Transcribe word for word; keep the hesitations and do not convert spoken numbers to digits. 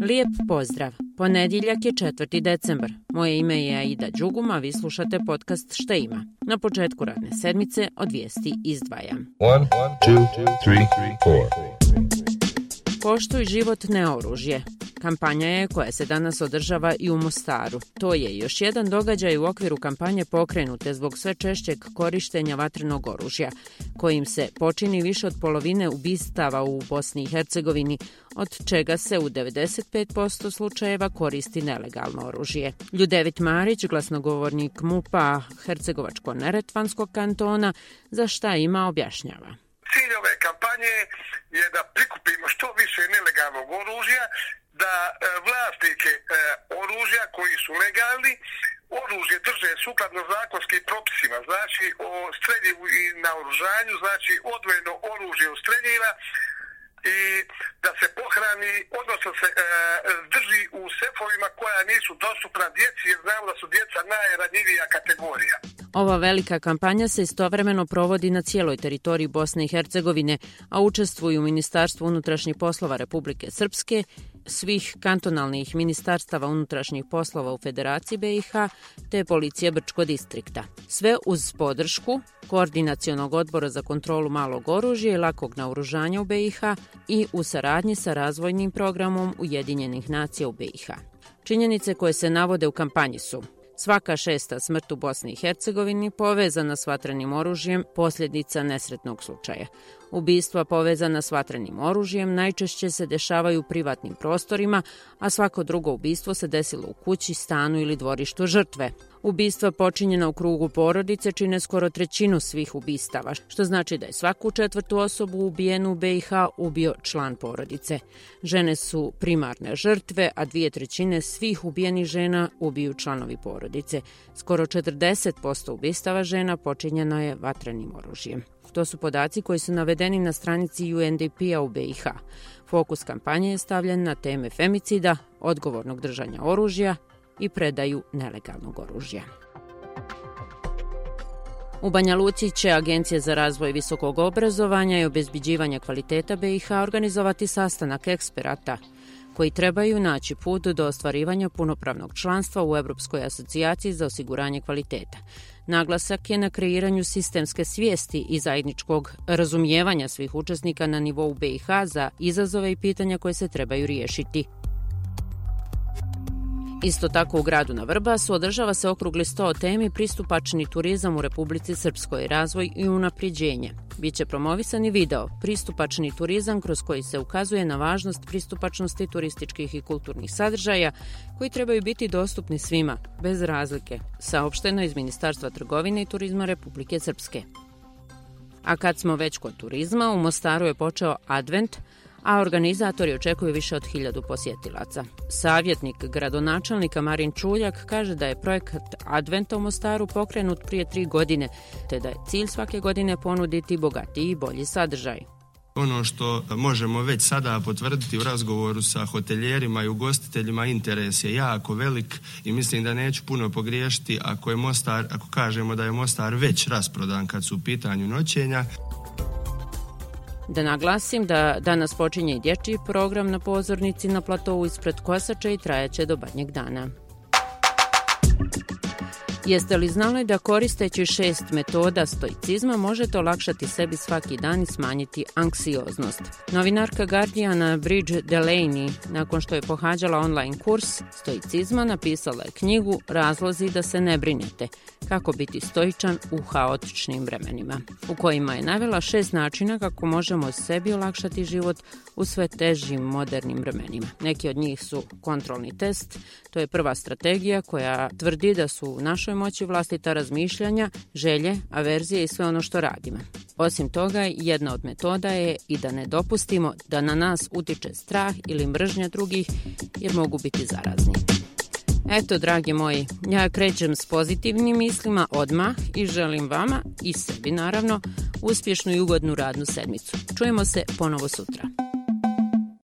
Lijep pozdrav. Ponedjeljak je četvrti decembar. Moje ime je Aida Đuguma, vi slušate podcast Šta ima. Na početku radne sedmice od vijesti izdvajam. One, two, three, four. Poštuj život, ne oružje. Kampanja je koja se danas održava i u Mostaru. To je još jedan događaj u okviru kampanje pokrenute zbog sve češćeg korištenja vatrenog oružja, kojim se počini više od polovine ubistava u Bosni i Hercegovini, od čega se u devedeset pet posto slučajeva koristi nelegalno oružje. Ljudevit Marić, glasnogovornik M U P-a Hercegovačko-neretvanskog kantona, za Šta ima objašnjava. Cilj ove kampanje je da prikupimo što više nelegalnog oružja, da e, vlasnike e, oružja koji su legalni, oružje drže sukladno zakonskim propisima, znači o streljivu i naoružanju, znači odvojeno oružje od streljiva i da se pohrani, odnosno se e, drži u sefovima koja nisu dostupna djeci, jer znamo da su djeca najranjivija kategorija. Ova velika kampanja se istovremeno provodi na cijeloj teritoriji Bosne i Hercegovine, a učestvuju Ministarstvo unutrašnjih poslova Republike Srpske, svih kantonalnih ministarstava unutrašnjih poslova u Federaciji B i H, te Policije Brčko distrikta. Sve uz podršku Koordinacionog odbora za kontrolu malog oružja i lakog naoružanja u B i H i u saradnji sa razvojnim programom Ujedinjenih nacija u B i H. Činjenice koje se navode u kampanji su: svaka šesta smrt u Bosni i Hercegovini povezana s vatrenim oružjem, posljedica nesretnog slučaja. Ubistva povezana s vatrenim oružjem najčešće se dešavaju u privatnim prostorima, a svako drugo ubistvo se desilo u kući, stanu ili dvorištu žrtve. Ubistva počinjena u krugu porodice čine skoro trećinu svih ubistava, što znači da je svaku četvrtu osobu ubijenu u B i H ubio član porodice. Žene su primarne žrtve, a dvije trećine svih ubijenih žena ubiju članovi porodice. Skoro četrdeset posto ubistava žena počinjeno je vatrenim oružjem. To su podaci koji su navedeni na stranici U N D P-a u B i H. Fokus kampanje je stavljen na teme femicida, odgovornog držanja oružja i predaju nelegalnog oružja. U Banja Luci će Agencija za razvoj visokog obrazovanja i obezbeđivanja kvaliteta B i H organizovati sastanak eksperata koji trebaju naći put do ostvarivanja punopravnog članstva u Europskoj asocijaciji za osiguranje kvaliteta. Naglasak je na kreiranju sistemske svijesti i zajedničkog razumijevanja svih učesnika na nivou B i H za izazove i pitanja koje se trebaju riješiti. Isto tako u gradu na Vrbasu održava se okrugli sto o temi Pristupačni turizam u Republici Srpskoj, razvoj i unapređenje. Biće promovisan i video Pristupačni turizam, kroz koji se ukazuje na važnost pristupačnosti turističkih i kulturnih sadržaja koji trebaju biti dostupni svima, bez razlike, saopšteno iz Ministarstva trgovine i turizma Republike Srpske. A kad smo već kod turizma, u Mostaru je počeo Advent, a organizatori očekuju više od hiljadu posjetilaca. Savjetnik gradonačelnika Marin Čuljak kaže da je projekat Adventa u Mostaru pokrenut prije tri godine, te da je cilj svake godine ponuditi bogatiji i bolji sadržaj. Ono što možemo već sada potvrditi u razgovoru sa hoteljerima i ugostiteljima, interes je jako velik i mislim da neću puno pogriješiti ako je Mostar, ako kažemo da je Mostar već rasprodan kad su u pitanju noćenja. Da naglasim da danas počinje i dječji program na pozornici na platovu ispred Kosača i trajaće do Badnjeg dana. Jeste li znali da koristeći šest metoda stoicizma možete olakšati sebi svaki dan i smanjiti anksioznost? Novinarka Guardiana Bridge Delaney, nakon što je pohađala online kurs stoicizma, napisala je knjigu Razlozi da se ne brinete, kako biti stoičan u haotičnim vremenima, u kojima je navela šest načina kako možemo sebi olakšati život u sve težim modernim vremenima. Neki od njih su kontrolni test, to je prva strategija koja tvrdi da su u našoj moći vlastita razmišljanja, želje, averzije i sve ono što radimo. Osim toga, jedna od metoda je i da ne dopustimo da na nas utiče strah ili mržnja drugih, jer mogu biti zarazni. Eto, dragi moji, ja krećem s pozitivnim mislima odmah i želim vama i sebi naravno uspješnu i ugodnu radnu sedmicu. Čujemo se ponovo sutra.